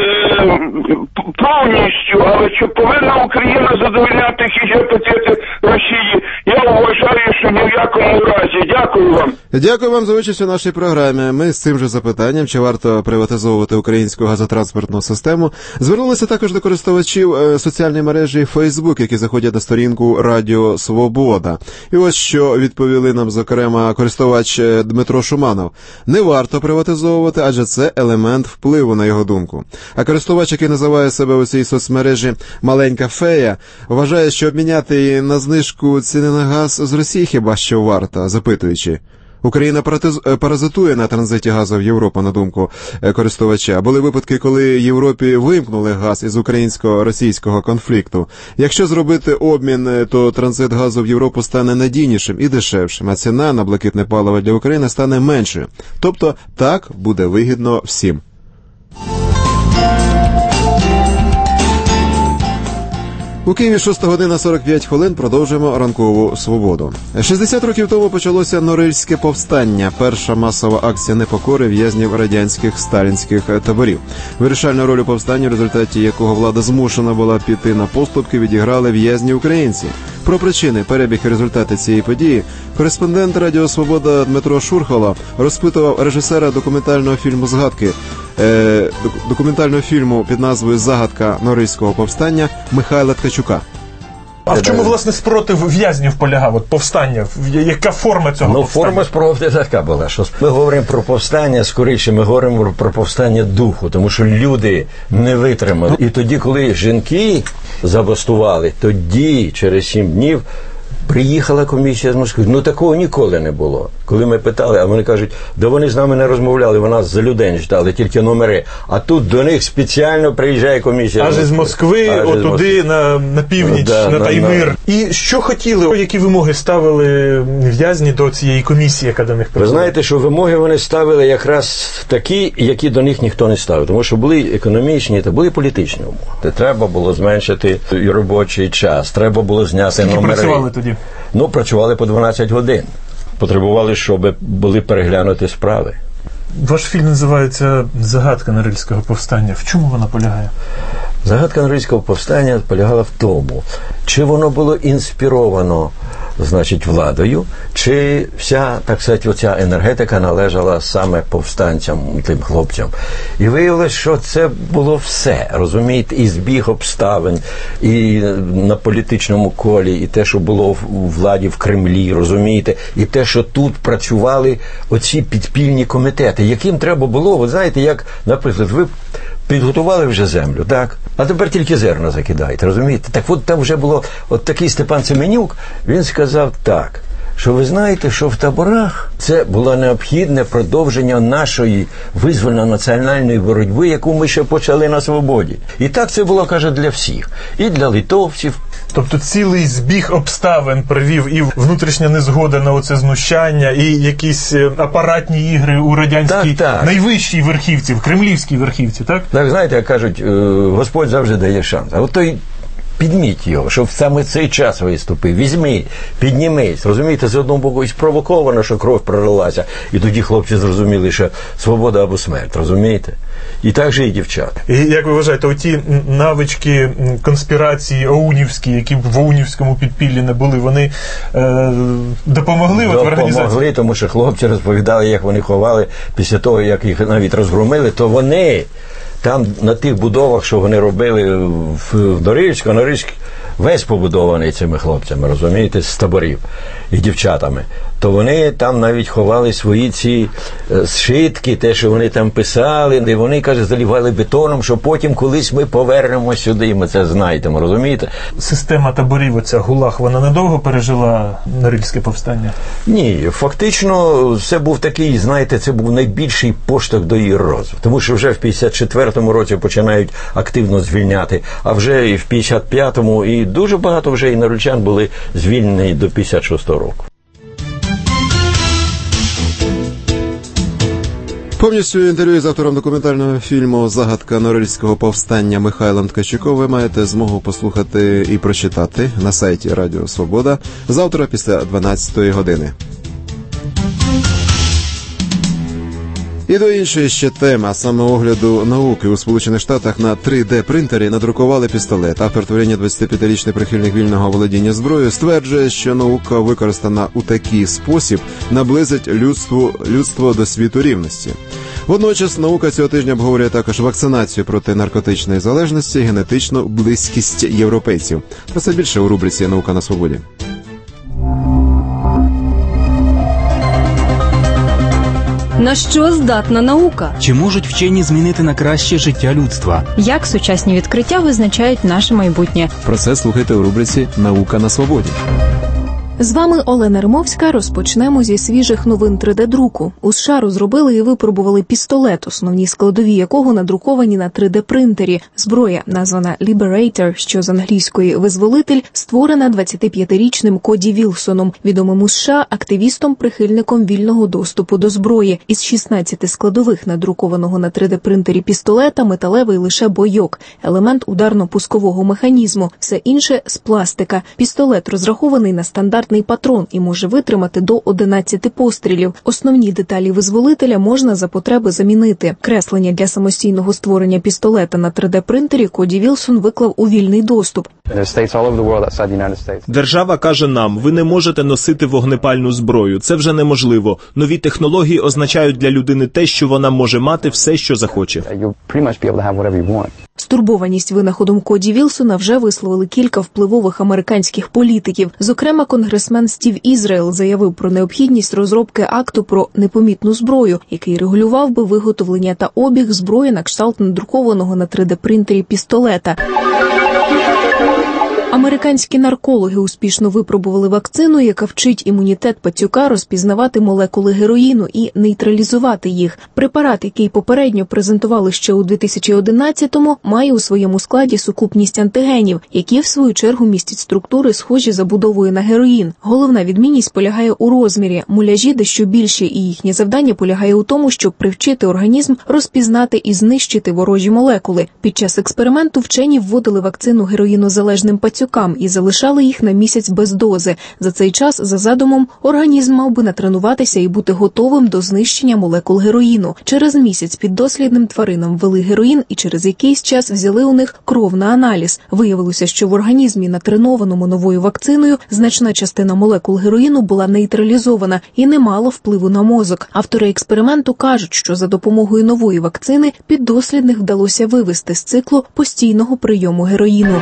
[SPEAKER 27] повністю, але чи повинна Україна задовольняти хижі апетити Росії? Я вважаю, що ні в якому разі. Дякую вам.
[SPEAKER 2] Дякую вам за участь у нашій програмі. Ми з цим же запитанням, чи варто приватизовувати українську газотранспортну систему, звернулися також до користувачів соціальної мережі Facebook, які заходять на сторінку Радіо Свобода. І ось що відповіли нам, зокрема, користувач Дмитро Шуманов. Не варто приватизовувати, адже це елемент впливу, на його думку. А користувач, який називає себе у цій соцмережі «Маленька фея», вважає, що обміняти на знижку ціни на газ з Росії хіба що варто, запитуючи. Україна паразитує на транзиті газу в Європу, на думку користувача. Були випадки, коли Європі вимкнули газ із українсько-російського конфлікту. Якщо зробити обмін, то транзит газу в Європу стане надійнішим і дешевшим, а ціна на блакитне паливо для України стане меншою. Тобто так буде вигідно всім. У Києві шоста година сорок п'ять хвилин, продовжуємо ранкову свободу. шістдесят років тому почалося Норильське повстання, перша масова акція непокори в'язнів радянських сталінських таборів. Вирішальну роль у повстанні, в результаті якого влада змушена була піти на поступки, відіграли в'язні українці. Про причини, перебіг і результати цієї події кореспондент Радіо Свобода Дмитро Шурхало розпитував режисера документального фільму «Згадки», е, документального фільму під назвою «Загадка Норильського повстання» Михайла Ткачука.
[SPEAKER 9] А в чому, власне, спротив в'язнів полягав, от повстання? Яка форма цього
[SPEAKER 28] ну,
[SPEAKER 9] повстання?
[SPEAKER 28] Ну, форма спротиву така була, що ми говоримо про повстання, скоріше ми говоримо про повстання духу, тому що люди не витримали. І тоді, коли жінки забастували, тоді, через сім днів, приїхала комісія з Москви. Ну, такого ніколи не було. Коли ми питали, а вони кажуть, да вони з нами не розмовляли, вони за людей читали, тільки номери. А тут до них спеціально приїжджає комісія.
[SPEAKER 9] Аж з Москви, Аж отуди, на, на північ, да, на, на Таймир. На... І що хотіли, які вимоги ставили в'язні до цієї комісії, яка до них приїхала?
[SPEAKER 28] Ви знаєте, що вимоги вони ставили якраз такі, які до них ніхто не ставив. Тому що були економічні, та були політичні умови. Треба було зменшити і робочий час, треба було зняти
[SPEAKER 9] Скільки
[SPEAKER 28] номери.
[SPEAKER 9] працювали тоді?
[SPEAKER 28] Ну, працювали по дванадцять годин. Потребували, щоб були переглянуті справи.
[SPEAKER 9] Ваш фільм називається «Загадка Норильського повстання». В чому вона полягає?
[SPEAKER 28] Загадка Норильського повстання полягала в тому, чи воно було інспіровано, значить, владою, чи вся, так сказати, оця енергетика належала саме повстанцям, тим хлопцям. І виявилось, що це було все, розумієте, і збіг обставин, і на політичному колі, і те, що було у владі в Кремлі, розумієте, і те, що тут працювали оці підпільні комітети, яким треба було, ви знаєте, як, наприклад, ви підготували вже землю, так? А тепер тільки зерна закидаєте, розумієте? Так от там вже було, от такий Степан Семенюк, він сказав так, що ви знаєте, що в таборах це було необхідне продовження нашої визвольно-національної боротьби, яку ми ще почали на свободі. І так це було, каже, для всіх. І для литовців.
[SPEAKER 9] Тобто цілий збіг обставин привів і внутрішня незгода на оце знущання, і якісь апаратні ігри у радянській так, так. найвищій верхівці, в кремлівській верхівці, так?
[SPEAKER 28] Так, знаєте, як кажуть, Господь завжди дає шанс. А от той підміть його, щоб саме цей час виступив. Візьми, піднімись. Розумієте, з одного боку і спровоковано, що кров пролилася. І тоді хлопці зрозуміли, що свобода або смерть. Розумієте? І так же і дівчата.
[SPEAKER 9] І як ви вважаєте, оті навички конспірації оунівські, які в оунівському підпіллі не були, вони е, допомогли
[SPEAKER 28] Допомогли,
[SPEAKER 9] в організації?
[SPEAKER 28] Допомогли, тому що хлопці розповідали, як вони ховали після того, як їх навіть розгромили, то вони там на тих будовах, що вони робили в Норильську, а Норильськ весь побудований цими хлопцями, розумієте, з таборів і дівчатами, то вони там навіть ховали свої ці е, зшитки, те, що вони там писали, і вони, каже, залівали бетоном, що потім колись ми повернемо сюди, і ми це знаємо, розумієте?
[SPEAKER 9] Система таборів, оця ГУЛАГ, вона недовго пережила Норильське повстання?
[SPEAKER 28] Ні, фактично це був такий, знаєте, це був найбільший поштовх до її розвитку, тому що вже в п'ятдесят четвертому році починають активно звільняти, а вже і в п'ятдесят п'ятому, і дуже багато вже і норильчан були звільнені до п'ятдесят шостого року.
[SPEAKER 2] Повністю інтерв'ю з автором документального фільму «Загадка Норильського повстання» Михайлом Ткачуком ви маєте змогу послухати і прочитати на сайті Радіо Свобода завтра після дванадцятої години. І до іншої ще теми, а саме огляду науки. У Сполучених Штатах на три де принтері надрукували пістолет. Автор творіння, двадцятип'ятирічний прихильник вільного володіння зброєю, стверджує, що наука, використана у такий спосіб, наблизить людство, людство до світу рівності. Водночас наука цього тижня обговорює також вакцинацію проти наркотичної залежності, генетичну близькість європейців. Про це більше у рубриці «Наука на свободі».
[SPEAKER 14] На що здатна наука?
[SPEAKER 3] Чи можуть вчені змінити на краще життя людства?
[SPEAKER 5] Як сучасні відкриття визначають наше майбутнє?
[SPEAKER 2] Про це слухайте у рубриці «Наука на свободі».
[SPEAKER 16] З вами Олена Римовська. Розпочнемо зі свіжих новин три де-друку. У США розробили і випробували пістолет, основні складові якого надруковані на три де-принтері. Зброя, названа Liberator, що з англійської «визволитель», створена двадцятип'ятирічним Коді Вілсоном, відомим у США активістом-прихильником вільного доступу до зброї. Із шістнадцяти складових надрукованого на три де-принтері пістолета металевий лише бойок, елемент ударно-пускового механізму, все інше – з пластика. Пістолет розрахований на стандарт патрон і може витримати до одинадцяти пострілів. Основні деталі визволителя можна за потреби замінити. Креслення для самостійного створення пістолета на три де-принтері Коді Вілсон виклав у вільний доступ.
[SPEAKER 13] Держава каже нам, ви не можете носити вогнепальну зброю. Це вже неможливо. Нові технології означають для людини те, що вона може мати все, що захоче.
[SPEAKER 16] Стурбованість винаходом Коді Вілсона вже висловили кілька впливових американських політиків. Зокрема, конгресмен Стів Ізраїл заявив про необхідність розробки акту про непомітну зброю, який регулював би виготовлення та обіг зброї на кшталт надрукованого на три де-принтері пістолета. Американські наркологи успішно випробували вакцину, яка вчить імунітет пацюка розпізнавати молекули героїну і нейтралізувати їх. Препарат, який попередньо презентували ще у дві тисячі одинадцятому, має у своєму складі сукупність антигенів, які в свою чергу містять структури, схожі за будовою на героїн. Головна відмінність полягає у розмірі. Муляжі дещо більші, і їхнє завдання полягає у тому, щоб привчити організм розпізнати і знищити ворожі молекули. Під час експерименту вчені вводили вакцину героїнозалежним пацюкам. дітям і залишали їх на місяць без дози. За цей час, за задумом, організм мав би натренуватися і бути готовим до знищення молекул героїну. Через місяць піддослідним тваринам ввели героїн і через якийсь час взяли у них кров на аналіз. Виявилося, що в організмі, натренованому новою вакциною, значна частина молекул героїну була нейтралізована і не мало впливу на мозок. Автори експерименту кажуть, що за допомогою нової вакцини піддослідних вдалося вивести з циклу постійного прийому героїну.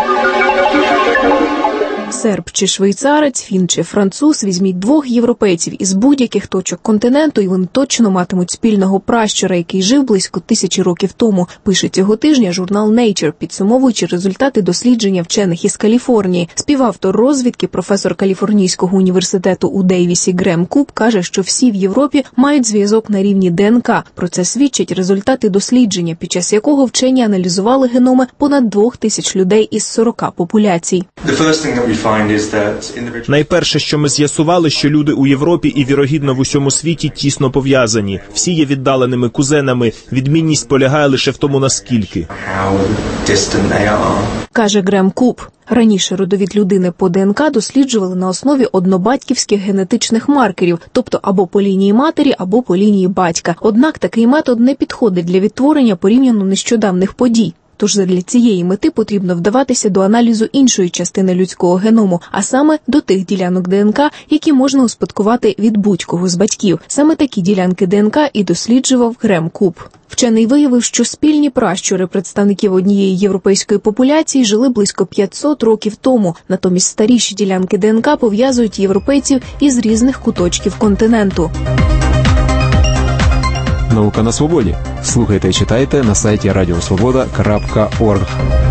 [SPEAKER 16] Серб чи швейцарець, фін чи француз, візьміть двох європейців із будь-яких точок континенту, і вони точно матимуть спільного пращура, який жив близько тисячі років тому, пише цього тижня журнал Nature, підсумовуючи результати дослідження вчених із Каліфорнії. Співавтор розвідки, професор Каліфорнійського університету у Дейвісі Грем Куб, каже, що всі в Європі мають зв'язок на рівні ДНК. Про це свідчать результати дослідження, під час якого вчені аналізували геноми понад двох тисяч людей із сорока популяцій.
[SPEAKER 13] Найперше, що ми з'ясували, що люди у Європі і, вірогідно, в усьому світі тісно пов'язані. Всі є віддаленими кузенами. Відмінність полягає лише в тому, наскільки.
[SPEAKER 16] Каже Грем Куб. Раніше родовід людини по ДНК досліджували на основі однобатьківських генетичних маркерів, тобто або по лінії матері, або по лінії батька. Однак такий метод не підходить для відтворення порівняно нещодавних подій. Тож задля цієї мети потрібно вдаватися до аналізу іншої частини людського геному, а саме до тих ділянок ДНК, які можна успадкувати від будь-кого з батьків. Саме такі ділянки ДНК і досліджував Грем Куб. Вчений виявив, що спільні пращури представників однієї європейської популяції жили близько п'ятсот років тому. Натомість старіші ділянки ДНК пов'язують європейців із різних куточків континенту.
[SPEAKER 2] Наука на свободі. Слухайте і читайте на сайті радіосвобода крапка орг.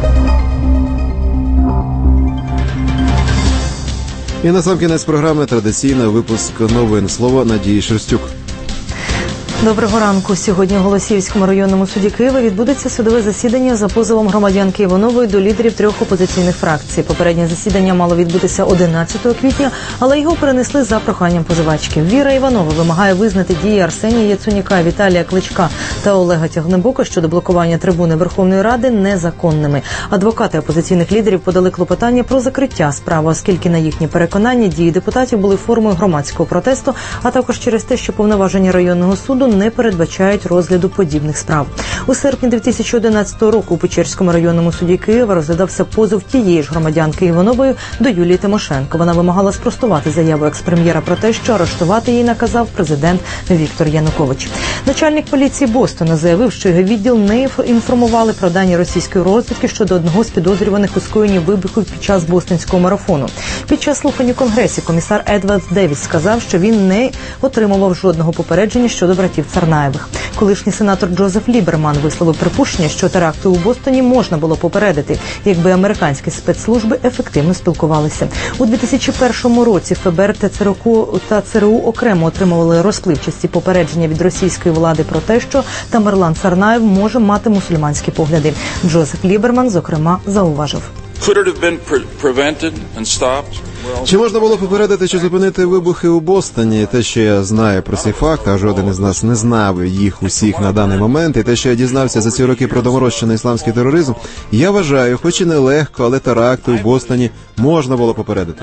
[SPEAKER 2] І на сам кінець програми традиційний випуск новин. Слово Надії Шерстюк.
[SPEAKER 4] Доброго ранку. Сьогодні в Голосіївському районному суді Києва відбудеться судове засідання за позовом громадянки Іванової до лідерів трьох опозиційних фракцій. Попереднє засідання мало відбутися одинадцятого квітня, але його перенесли за проханням позивачки. Віра Іванова вимагає визнати дії Арсенія Яценюка, Віталія Кличка та Олега Тягнебока щодо блокування трибуни Верховної Ради незаконними. Адвокати опозиційних лідерів подали клопотання про закриття справи, оскільки на їхнє переконання дії депутатів були формою громадського протесту, а також через те, що повноваження районного суду не передбачають розгляду подібних справ. У серпні дві тисячі одинадцятого року у Печерському районному суді Києва розглядався позов тієї ж громадянки Іванової до Юлії Тимошенко. Вона вимагала спростувати заяву екс-прем'єра про те, що арештувати її наказав президент Віктор Янукович. Начальник поліції Бостона заявив, що його відділ не інформували про дані російської розвідки щодо одного з підозрюваних у скоєнні вибухів під час бостонського марафону. Під час слухань у Конгресі комісар Едвард Девіс сказав, що він не отримував жодного попередження щодо братів Царнаєвих. Колишній сенатор Джозеф Ліберман висловив припущення, що теракти у Бостоні можна було попередити, якби американські спецслужби ефективно спілкувалися. У дві тисячі першому році ФБР та ЦРУ, та ЦРУ окремо отримували розпливчасті попередження від російської влади про те, що Тамерлан Царнаєв може мати мусульманські погляди. Джозеф Ліберман, зокрема, зауважив.
[SPEAKER 2] Чи можна було попередити чи зупинити вибухи у Бостоні? Те, що я знаю про цей факт, а жоден із нас не знав їх усіх на даний момент, і те, що я дізнався за ці роки про доморощений ісламський тероризм, я вважаю, хоч і не легко, але теракти у Бостоні можна було попередити.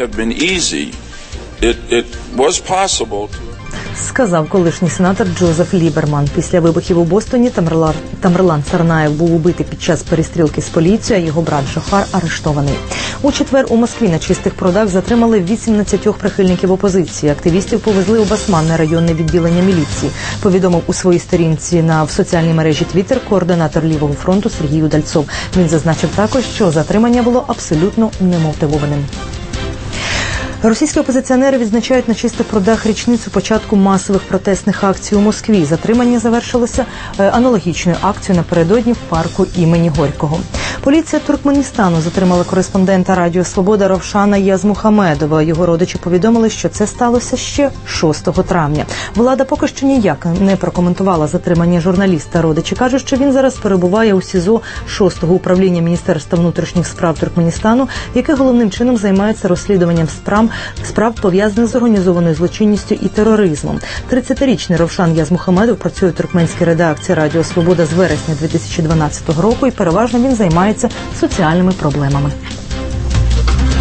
[SPEAKER 4] Сказав колишній сенатор Джозеф Ліберман. Після вибухів у Бостоні Тамерлан, Тамерлан Царнаєв був убитий під час перестрілки з поліцією, а його брат Жохар арештований. У четвер у Москві на Чистих прудах затримали вісімнадцять прихильників опозиції. Активістів повезли у Басманне районне відділення міліції. Повідомив у своїй сторінці на в соціальній мережі Твіттер координатор Лівого фронту Сергій Удальцов. Він зазначив також, що затримання було абсолютно немотивованим. Російські опозиціонери відзначають на Чистих прудах річницю початку масових протестних акцій у Москві. Затримання завершилося аналогічною акцією напередодні в парку імені Горького. Поліція Туркменістану затримала кореспондента Радіо Свобода Ровшана Язмухамедова. Його родичі повідомили, що це сталося ще шостого травня. Влада поки що ніяк не прокоментувала затримання журналіста. Родичі кажуть, що він зараз перебуває у СІЗО шостого управління Міністерства внутрішніх справ Туркменістану, яке головним чином займається розслідуванням справ, справ пов'язаних з організованою злочинністю і тероризмом. тридцятирічний Ровшан Язмухамедов працює у туркменській редакції Радіо Свобода з вересня дві тисячі дванадцятого року і переважно він займається соціальними проблемами.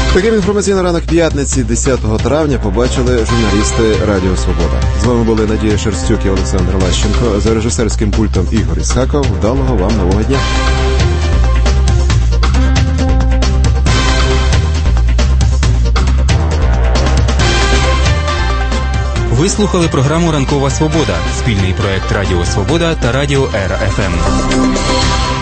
[SPEAKER 2] Таким інформаційний ранок п'ятниці, десятого травня, побачили журналісти Радіо Свобода. З вами були Надія Шерстюк і Олександр Лащенко. За режисерським пультом Ігор Ісхаков. Вдалого вам нового дня.
[SPEAKER 3] Ви слухали програму «Ранкова Свобода» – спільний проект Радіо Свобода та Радіо Ера Еф Ем.